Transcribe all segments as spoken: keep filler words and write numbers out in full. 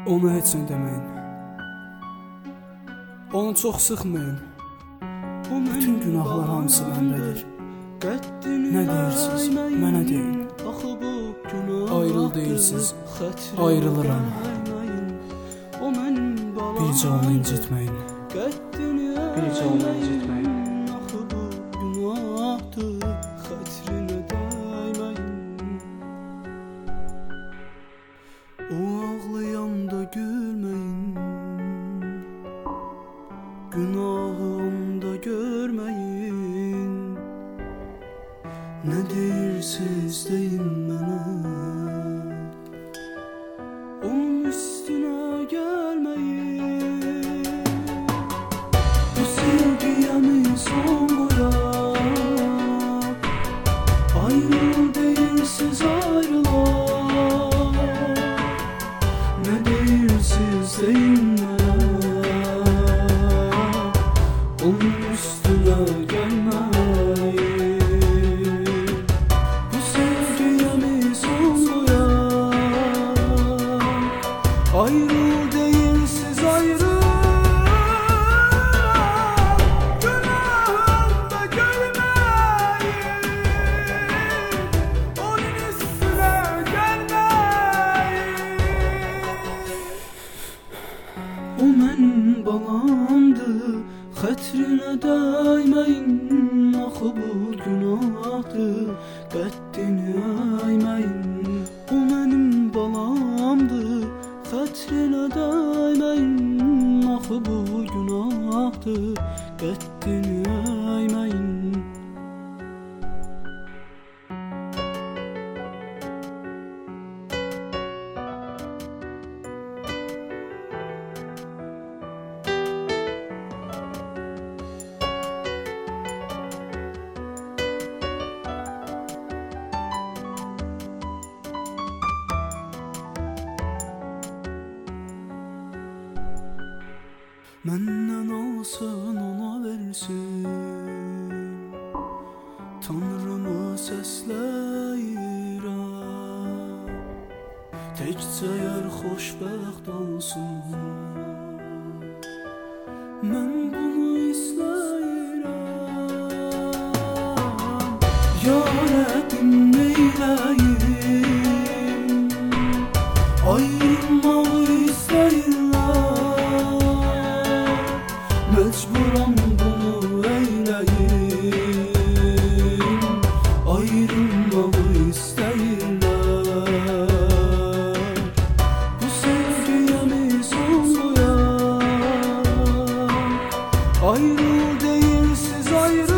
Ona heç nə deməyin. Onu çox sıxmayın. Bütün günahlar hamısı məndədir. Nə deyirsiniz, mənə deyin. Ayrıl deyirsiniz, ayrılıram. Bircə onu incitməyin. Bircə onu incitməyin. O ağlayanda gülmeyin, günahı onda görmeyin. Ne deyirsiniz deyin bana, onun üstüne gelmeyin. Bu sevgiye mi son koyar? Ayrıl değilsiz ayrılar. Ne deyirsiniz deyin bana, onun üstüne gelmeyin. Bu sevgiye mi son koyar? Ayrıl değilsiz ayrı. Günahımda görmeyin, onun üstüne gelmeyin. O mənim balamdı, xətrinə dəyməyin. Axı bu günahdır, qəddini əyməyin. O mənim balamdı, xətrinə dəyməyin. Axı bu günahdır, qəddini əyməyin. Məndən alsın ona versin, Tanrımı səsləyirəm. Təkcə yar xoşbəxt olsun, mən bunu istəyirəm. Ya Rəbbim neyləyim, ayrılmağı istəyirəm. Mecburam bunu eyleyim, ayrılmağı istəyirlər. Bu sevgiye mi son koyar? Ayrıl değilsiz ayrı.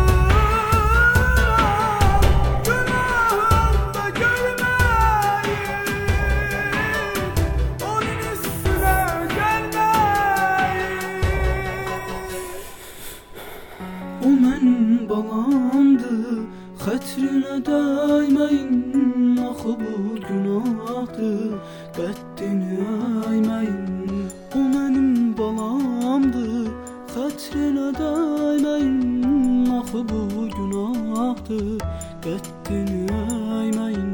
Günahımda görmeyin, onun üstüne gelmeyin. O mənim balamdı, xətrinə dəyməyin. Axı bu günahdır, qəddini əyməyin. O mənim balamdı, xətrinə dəyməyin. Axı bu günahdır, qəddini əyməyin.